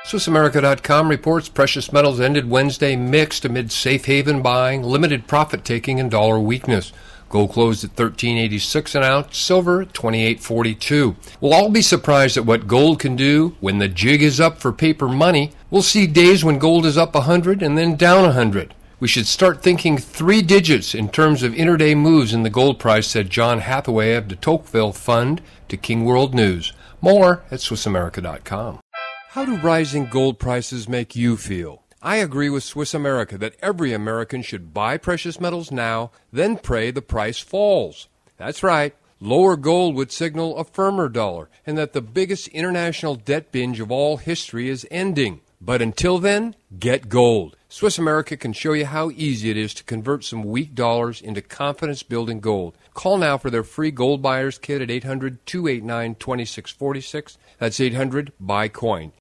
SwissAmerica.com reports precious metals ended Wednesday mixed amid safe haven buying, limited profit taking, and dollar weakness. Gold closed at $13.86 an ounce, silver at $28.42. We'll all be surprised at what gold can do when the jig is up for paper money. We'll see days when gold is up 100 and then down 100. We should start thinking 3 digits in terms of intraday moves in the gold price, said John Hathaway of the Tocqueville Fund to King World News. More at SwissAmerica.com. How do rising gold prices make you feel? I agree with Swiss America that every American should buy precious metals now, then pray the price falls. That's right. Lower gold would signal a firmer dollar, and that the biggest international debt binge of all history is ending. But until then, get gold. Swiss America can show you how easy it is to convert some weak dollars into confidence-building gold. Call now for their free Gold Buyer's Kit at 800-289-2646. That's 800-BUY-COIN.